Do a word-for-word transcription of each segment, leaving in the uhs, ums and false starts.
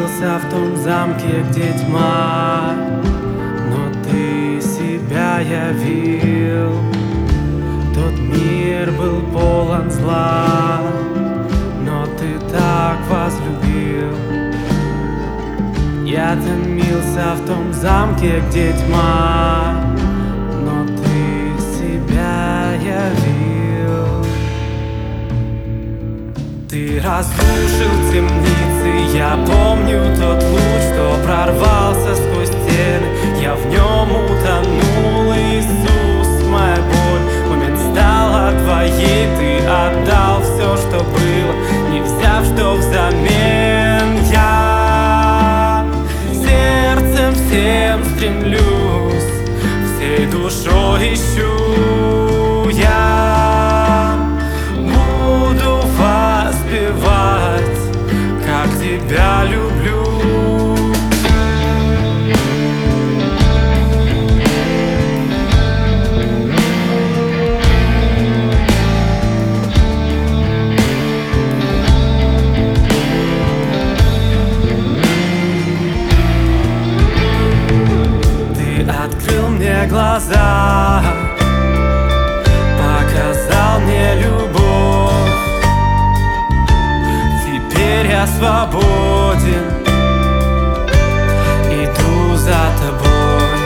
томился в том замке, где тьма, но ты себя явил. Тот мир был полон зла, но ты так возлюбил. Я томился в том замке, где тьма, но ты себя явил. Ты разрушил темницы, я помню тот луч, что прорвался сквозь стены. Я в нем утонул, Иисус, моя боль. Момент стала твоей, ты отдал все, что было, не взяв, что взамен. Я сердцем всем стремлюсь, всей душой ищу. Я буду воспевать, как тебя люблю. Открыл мне глаза, показал мне любовь. Теперь я свободен, иду за тобой.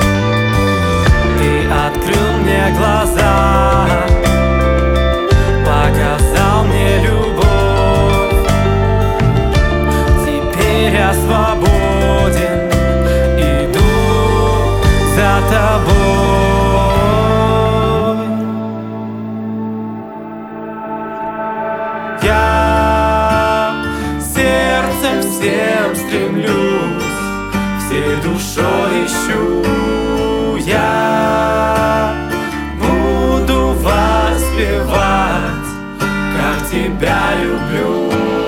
Ты открыл мне глаза, показал мне любовь. Теперь я свободен, за тобой. Я сердцем всем стремлюсь, всей душой ищу. Я буду воспевать, как тебя люблю.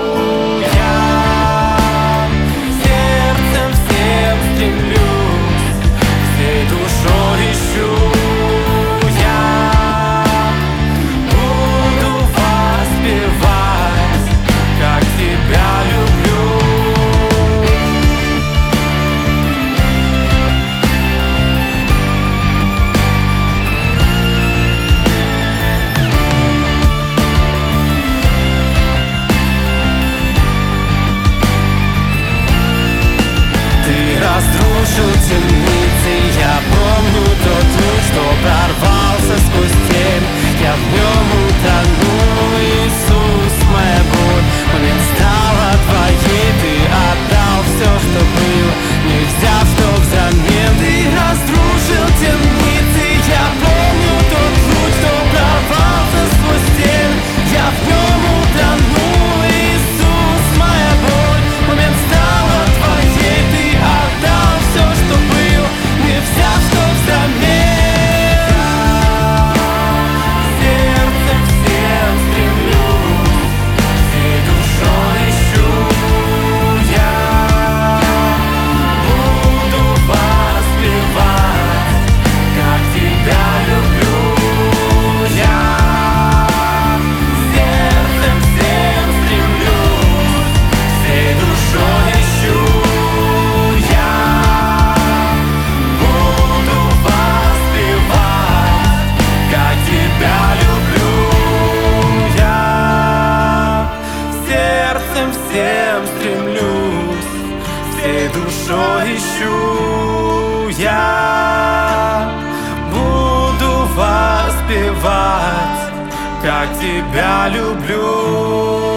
Разрушил темницы, я помню тот луч, что прорвался сквозь тень. Я в нем утонул, Иисус, моя боль. Момент стала твоей, ты отдал все, что было, не взяв, что взамен. Ты разрушил темницы, я помню тот луч, что прорвался сквозь тень. Я в нем утонул, Иисус, моя боль. Момент стала твоей, ты отдал все, что было, не взяв, что взамен. Сердцем всем стремлюсь, всей душой ищу. Я буду воспевать, как тебя люблю. Я сердцем всем стремлюсь, всей душой ищу. Всем стремлюсь, всей душой ищу. Я буду воспевать, как тебя люблю.